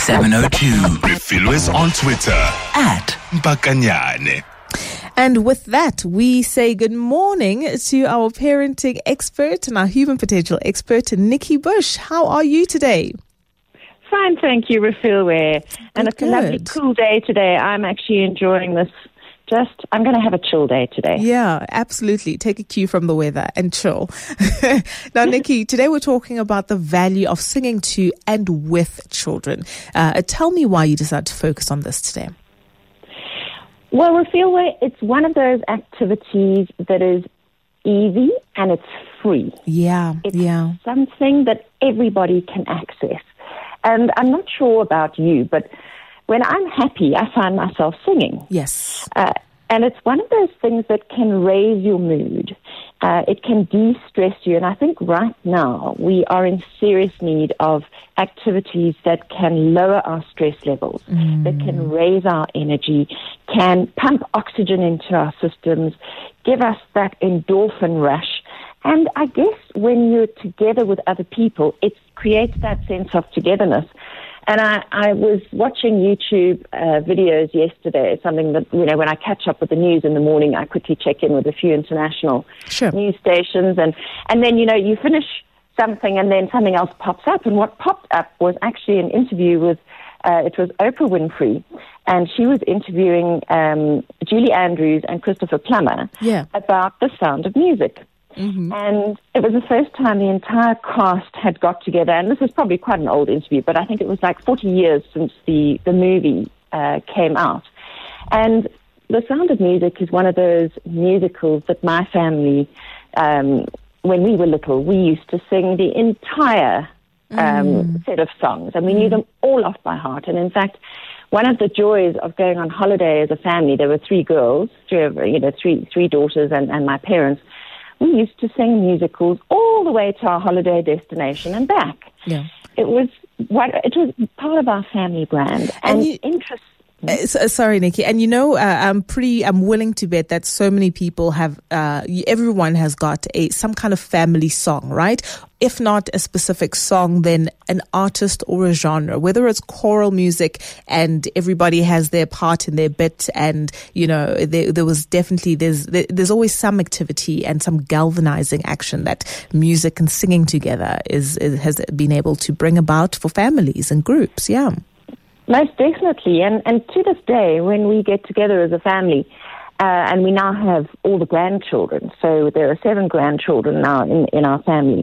702. Refill us on Twitter @Mpakanyane. And with that, we say good morning to our parenting expert and our human potential expert, Nikki Bush. How are you today? Fine, thank you, Refillware. And it's a lovely cool day today. I'm actually enjoying this. I'm going to have a chill day today. Yeah, absolutely. Take a cue from the weather and chill. Now, Nikki, today we're talking about the value of singing to and with children. Tell me why you decided to focus on this today. Well, Refillware, it's one of those activities that is easy and it's free. It's something that everybody can access. And I'm not sure about you, but when I'm happy, I find myself singing. Yes. And it's one of those things that can raise your mood. It can de-stress you. And I think right now we are in serious need of activities that can lower our stress levels, that can raise our energy, can pump oxygen into our systems, give us that endorphin rush. And I guess when you're together with other people, it creates that sense of togetherness. And I was watching YouTube videos yesterday, something that, when I catch up with the news in the morning, I quickly check in with a few international news stations. And then, you finish something and then something else pops up. And what popped up was actually an interview with, it was Oprah Winfrey. And she was interviewing Julie Andrews and Christopher Plummer about the sound of music. And it was the first time the entire cast had got together, and this is probably quite an old interview, but I think it was like 40 years since the movie came out. And The Sound of Music is one of those musicals that my family, when we were little, we used to sing the entire set of songs, and we knew them all off by heart. And in fact, one of the joys of going on holiday as a family, there were three girls, three daughters and my parents. We used to sing musicals all the way to our holiday destination and back. Yeah. It was part of our family brand and interest. Sorry, Nikki. And I'm willing to bet that so many people have, everyone has got some kind of family song, right? If not a specific song, then an artist or a genre, whether it's choral music and everybody has their part in their bit. And, there was definitely, there's always some activity and some galvanizing action that music and singing together has been able to bring about for families and groups. Yeah. Most definitely. And to this day, when we get together as a family, and we now have all the grandchildren, so there are 7 grandchildren now in our family,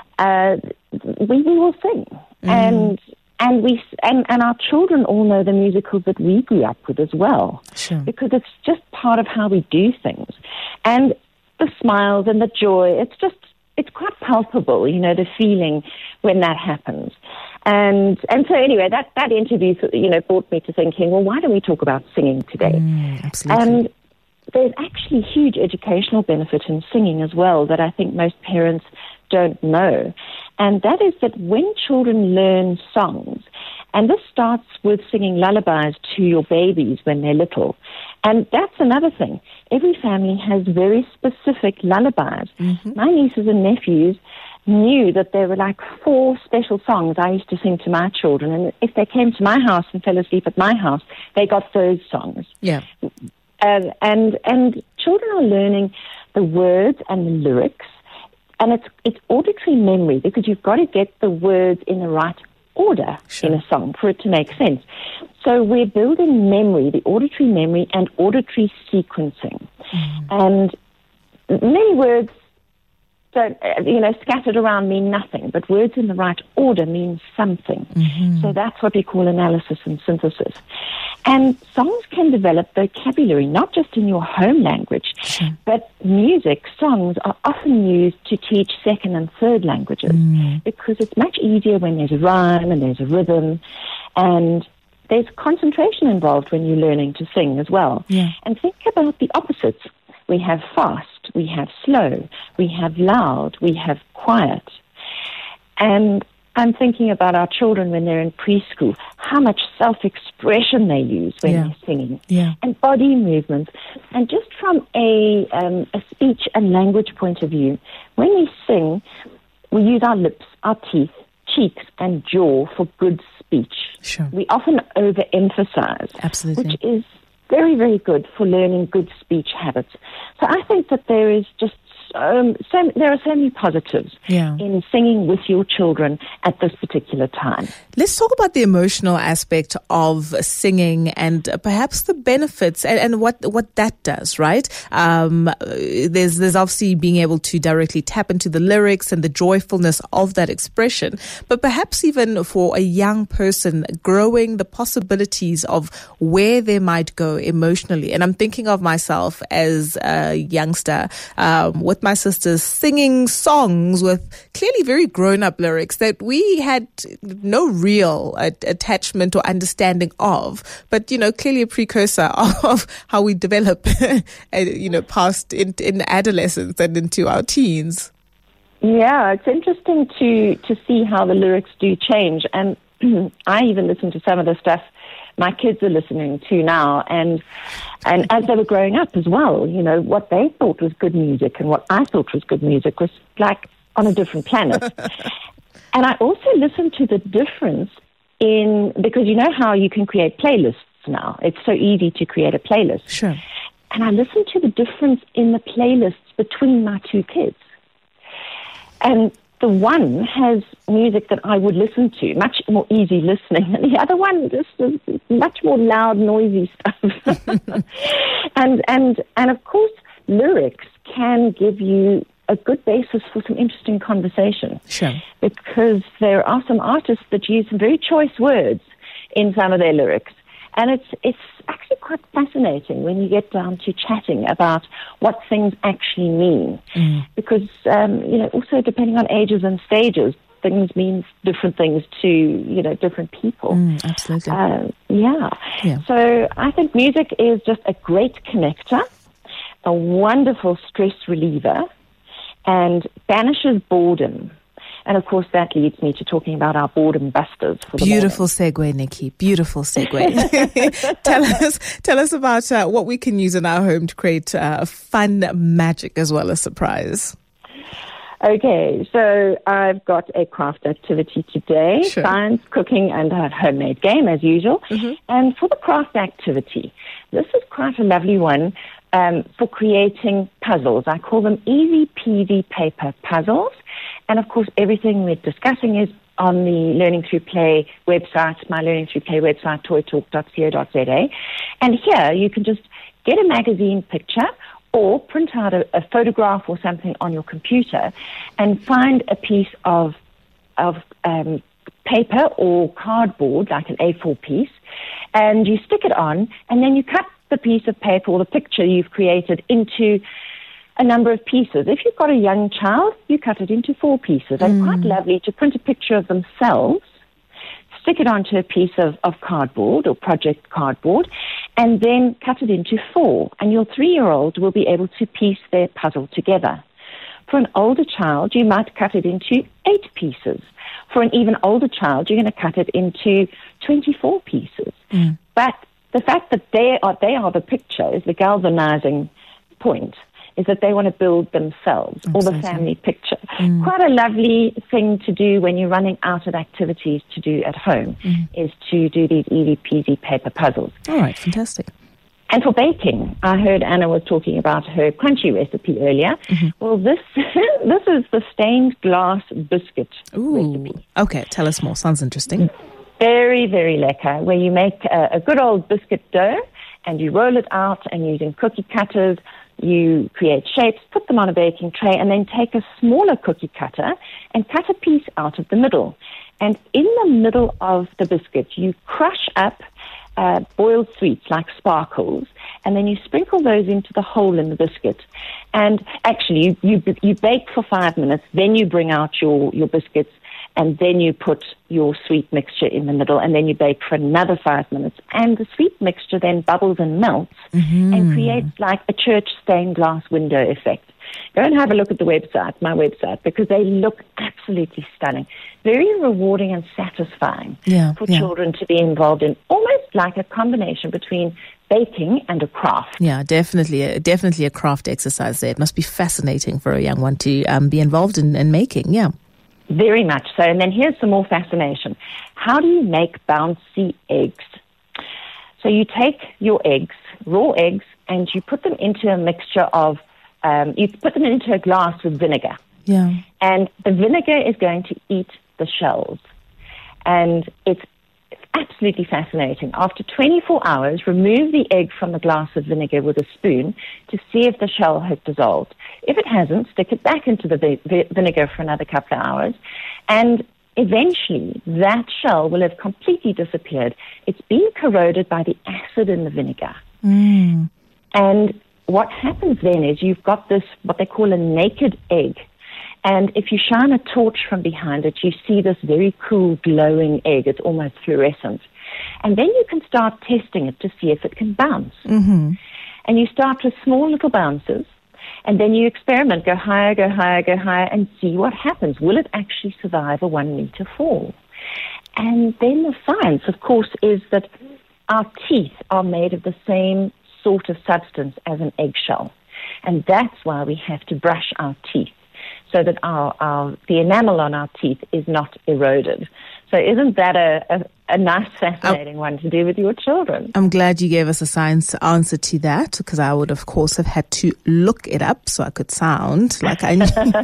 we will sing. And our children all know the musicals that we grew up with as well. Sure. Because it's just part of how we do things. And the smiles and the joy, it's quite palpable, the feeling when that happens. And so anyway, that interview, brought me to thinking, well, why don't we talk about singing today? Absolutely. And there's actually huge educational benefit in singing as well that I think most parents don't know. And that is that when children learn songs, and this starts with singing lullabies to your babies when they're little. And that's another thing. Every family has very specific lullabies. My nieces and nephews knew that there were like 4 special songs I used to sing to my children. And if they came to my house and fell asleep at my house, they got those songs. Yeah. And children are learning the words and the lyrics. And it's auditory memory because you've got to get the words in the right order in a song for it to make sense. So we're building memory, the auditory memory and auditory sequencing. And many words don't, scattered around mean nothing, but words in the right order mean something. So that's what we call analysis and synthesis. And songs can develop vocabulary, not just in your home language, but songs are often used to teach second and third languages because it's much easier when there's a rhyme and there's a rhythm and there's concentration involved when you're learning to sing as well. Yeah. And think about the opposites. We have fast, we have slow, we have loud, we have quiet. And I'm thinking about our children when they're in preschool, how much self-expression they use when they're singing, and body movements. And just from a speech and language point of view, when we sing, we use our lips, our teeth, cheeks, and jaw for good speech. Sure. We often overemphasize, Absolutely. which is very, very good for learning good speech habits. So I think that there is just there are so many positives in singing with your children at this particular time. Let's talk about the emotional aspect of singing and perhaps the benefits and what that does, right? There's obviously being able to directly tap into the lyrics and the joyfulness of that expression, but perhaps even for a young person growing the possibilities of where they might go emotionally. And I'm thinking of myself as a youngster with my sisters singing songs with clearly very grown-up lyrics that we had no real attachment or understanding of, but, clearly a precursor of how we develop, past in adolescence and into our teens. Yeah, it's interesting to see how the lyrics do change. And I even listen to some of the stuff my kids are listening to now, and as they were growing up as well, what they thought was good music and what I thought was good music was like on a different planet. And I also listen to the difference because you know how you can create playlists now. It's so easy to create a playlist. Sure. And I listen to the difference in the playlists between my two kids. And the one has music that I would listen to, much more easy listening, and the other one just is much more loud, noisy stuff. and of course, lyrics can give you a good basis for some interesting conversation. Sure. Because there are some artists that use some very choice words in some of their lyrics. And it's actually quite fascinating when you get down to chatting about what things actually mean. Because, also depending on ages and stages, things mean different things to, different people. Absolutely. Yeah. So I think music is just a great connector, a wonderful stress reliever, and banishes boredom. And, of course, that leads me to talking about our boredom busters for the Beautiful morning. segue, Nikki. Beautiful segue. Tell us about what we can use in our home to create fun magic as well as surprise. Okay, so I've got a craft activity today, Sure. Science, cooking, and a homemade game, as usual. And for the craft activity, this is quite a lovely one for creating puzzles. I call them easy peasy paper puzzles. And, of course, everything we're discussing is on the Learning Through Play website, my Learning Through Play website, toytalk.co.za. And here you can just get a magazine picture or print out a photograph or something on your computer and find a piece of paper or cardboard, like an A4 piece, and you stick it on, and then you cut the piece of paper or the picture you've created into a number of pieces. If you've got a young child, you cut it into 4 pieces. And quite lovely to print a picture of themselves, stick it onto a piece of cardboard or project cardboard, and then cut it into 4. And your 3-year-old will be able to piece their puzzle together. For an older child, you might cut it into 8 pieces. For an even older child, you're going to cut it into 24 pieces. But the fact that they are the picture is the galvanizing point, is that they want to build themselves or the family picture. Quite a lovely thing to do when you're running out of activities to do at home is to do these easy peasy paper puzzles. All right, fantastic. And for baking, I heard Anna was talking about her crunchy recipe earlier. Well, this is the stained glass biscuit recipe. Okay, tell us more. Sounds interesting. Very, very lekker, where you make a good old biscuit dough and you roll it out, and using cookie cutters, you create shapes, put them on a baking tray, and then take a smaller cookie cutter and cut a piece out of the middle. And in the middle of the biscuit, you crush up boiled sweets like sparkles, and then you sprinkle those into the hole in the biscuit. And actually, you bake for 5 minutes, then you bring out your biscuits, and then you put your sweet mixture in the middle, and then you bake for another 5 minutes. And the sweet mixture then bubbles and melts and creates like a church stained glass window effect. Go and have a look at the website, my website, because they look absolutely stunning. Very rewarding and satisfying for children to be involved in, almost like a combination between baking and a craft. Yeah, definitely a craft exercise there. It must be fascinating for a young one to be involved in making, yeah. Very much so. And then here's some more fascination. How do you make bouncy eggs? So you take your eggs, raw eggs, and you put them into a mixture of, you put them into a glass with vinegar. Yeah. And the vinegar is going to eat the shells. And it's absolutely fascinating. After 24 hours, remove the egg from the glass of vinegar with a spoon to see if the shell has dissolved. If it hasn't, stick it back into the vinegar for another couple of hours, and eventually that shell will have completely disappeared. It's been corroded by the acid in the vinegar. Mm. And what happens then is you've got this, what they call a naked egg. And if you shine a torch from behind it, you see this very cool glowing egg. It's almost fluorescent. And then you can start testing it to see if it can bounce. Mm-hmm. And you start with small little bounces. And then you experiment, go higher, and see what happens. Will it actually survive a 1 meter fall? And then the science, of course, is that our teeth are made of the same sort of substance as an eggshell. And that's why we have to brush our teeth, so that the enamel on our teeth is not eroded. So isn't that a nice, fascinating one to do with your children? I'm glad you gave us a science answer to that, because I would, of course, have had to look it up so I could sound like I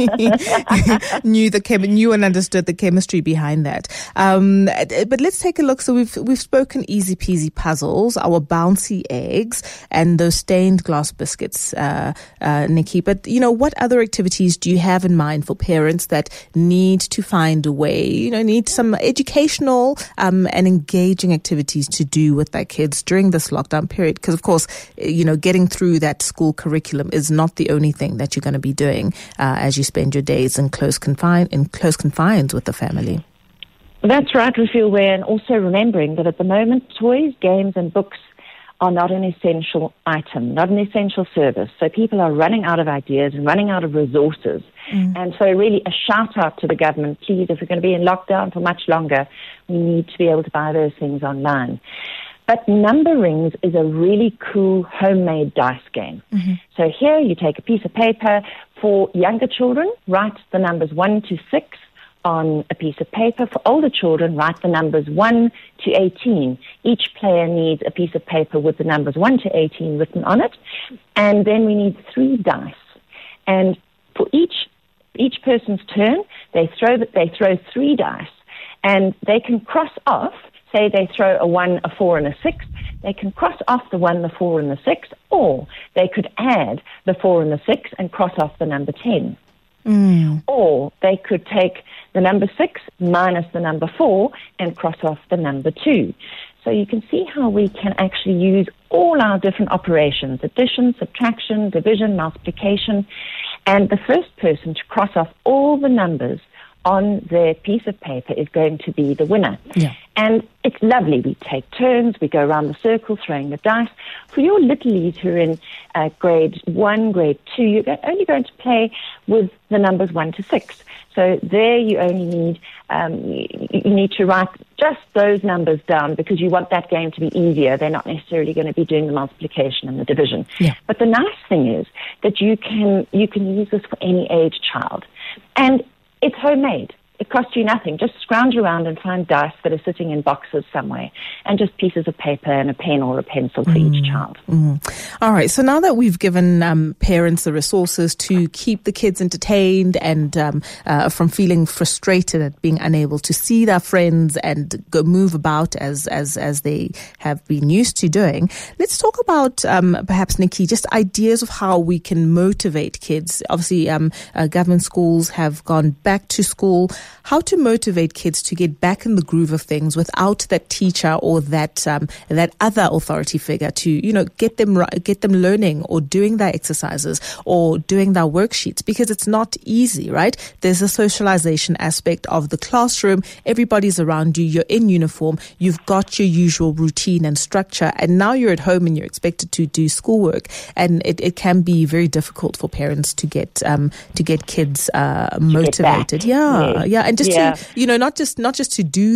knew and understood the chemistry behind that. But let's take a look. So we've spoken easy peasy puzzles, our bouncy eggs, and those stained glass biscuits, Nikki. But what other activities do you have in mind for parents that need to find a way? Need some educational and engaging activities to do with their kids during this lockdown period, because of course getting through that school curriculum is not the only thing that you're going to be doing as you spend your days in close confines with the family. That's right, Rafil, and also remembering that at the moment toys, games and books are not an essential item, not an essential service. So people are running out of ideas and running out of resources. And so really a shout out to the government, please, if we're going to be in lockdown for much longer, we need to be able to buy those things online. But Number Rings is a really cool homemade dice game. Mm-hmm. So here you take a piece of paper. For younger children, write the numbers 1 to 6 on a piece of paper. For older children, write the numbers 1 to 18. Each player needs a piece of paper with the numbers 1 to 18 written on it. And then we need 3 dice. And for each person's turn, they throw 3 dice. And they can cross off, say they throw a 1, a 4, and a 6. They can cross off the 1, the 4, and the 6, or they could add the 4 and the 6 and cross off the number 10. Or they could take the number 6 minus the number 4 and cross off the number 2. So you can see how we can actually use all our different operations: addition, subtraction, division, multiplication. And the first person to cross off all the numbers on their piece of paper is going to be the winner. Yeah. And it's lovely. We take turns. We go around the circle throwing the dice. For your littlies who are in grade 1, grade 2, you're only going to play with the numbers 1 to 6. So there you only need you need to write just those numbers down, because you want that game to be easier. They're not necessarily going to be doing the multiplication and the division. Yeah. But the nice thing is that you can use this for any age child. And it's homemade. It costs you nothing. Just scrounge around and find dice that are sitting in boxes somewhere, and just pieces of paper and a pen or a pencil for each child. All right. So now that we've given parents the resources to keep the kids entertained and from feeling frustrated at being unable to see their friends and go move about as they have been used to doing, let's talk about perhaps, Nikki, just ideas of how we can motivate kids. Obviously, government schools have gone back to school. How to motivate kids to get back in the groove of things without that teacher or that other authority figure to get them learning or doing their exercises or doing their worksheets, because it's not easy, right? There's a socialization aspect of the classroom. Everybody's around you. You're in uniform. You've got your usual routine and structure, and now you're at home and you're expected to do schoolwork, and it can be very difficult for parents to get kids motivated. Yeah. Yeah, and just to, not just to do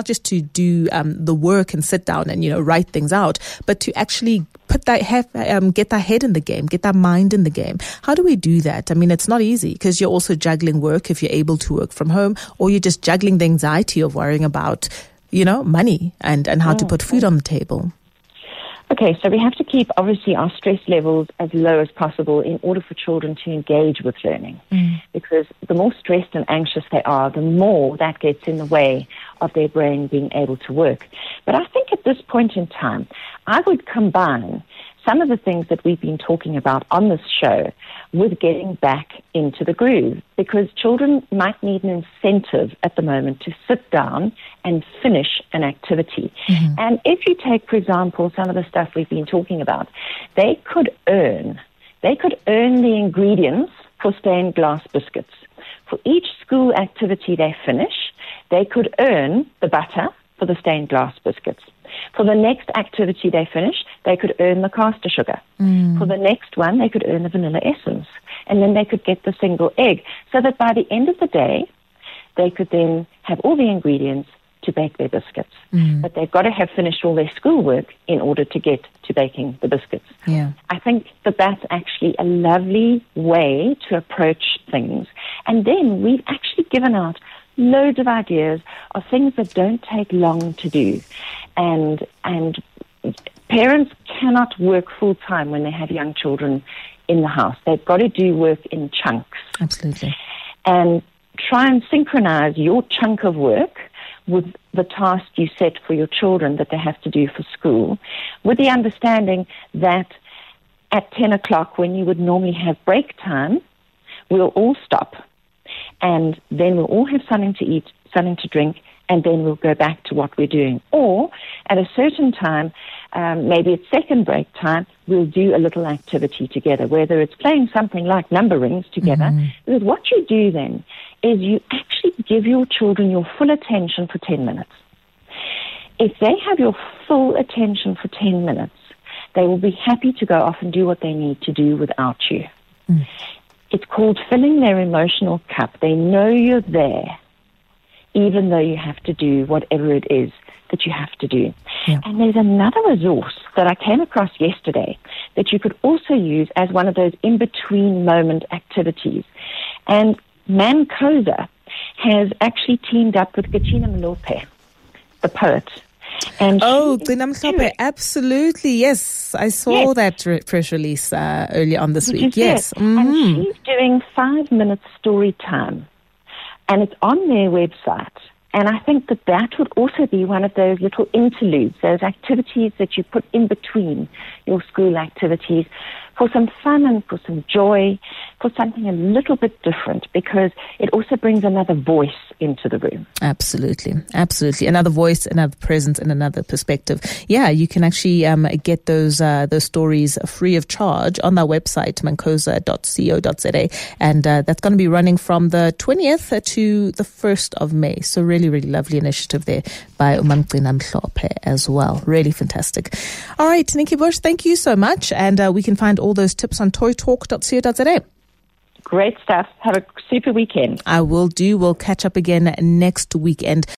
the work and sit down and write things out, but to actually get that head in the game, get that mind in the game. How do we do that? I mean, it's not easy because you're also juggling work if you're able to work from home, or you're just juggling the anxiety of worrying about, money and how to put food on the table. Okay, so we have to keep, obviously, our stress levels as low as possible in order for children to engage with learning. Because the more stressed and anxious they are, the more that gets in the way of their brain being able to work. But I think at this point in time, I would combine some of the things that we've been talking about on this show with getting back into the groove, because children might need an incentive at the moment to sit down and finish an activity. And if you take, for example, some of the stuff we've been talking about, they could earn the ingredients for stained glass biscuits. For each school activity they finish, they could earn the butter for the stained glass biscuits. For the next activity they finish, they could earn the caster sugar. For the next one, they could earn the vanilla essence. And then they could get the single egg. So that by the end of the day, they could then have all the ingredients to bake their biscuits. But they've got to have finished all their schoolwork in order to get to baking the biscuits. Yeah. I think that that's actually a lovely way to approach things. And then we've actually given out loads of ideas of things that don't take long to do. And parents cannot work full time when they have young children in the house. They've got to do work in chunks. Absolutely. And try and synchronize your chunk of work with the task you set for your children that they have to do for school, with the understanding that at 10 o'clock, when you would normally have break time, we'll all stop. And then we'll all have something to eat, something to drink, and then we'll go back to what we're doing. Or at a certain time, maybe it's second break time, we'll do a little activity together, whether it's playing something like number rings together. Because what you do then is you actually give your children your full attention for 10 minutes. If they have your full attention for 10 minutes, they will be happy to go off and do what they need to do without you. It's called filling their emotional cup. They know you're there, even though you have to do whatever it is that you have to do. Yeah. And there's another resource that I came across yesterday that you could also use as one of those in-between moment activities. And Mancosa has actually teamed up with Katina Malope, the poet. And Gcina Mhlophe, absolutely, yes. I saw that press release earlier on this week. Yes. And she's doing 5-minute story time. And it's on their website. And I think that would also be one of those little interludes, those activities that you put in between your school activities for some fun and for some joy, for something a little bit different, because it also brings another voice into the room. Absolutely. Absolutely. Another voice, another presence, and another perspective. Yeah, you can actually get those stories free of charge on our website, mancosa.co.za. And that's going to be running from the 20th to the 1st of May. So really, really lovely initiative there by Gcina Mhlophe as well. Really fantastic. All right, Nikki Bush, thank you so much. And we can find all those tips on toytalk.co.za. Great stuff. Have a super weekend. I will do. We'll catch up again next weekend.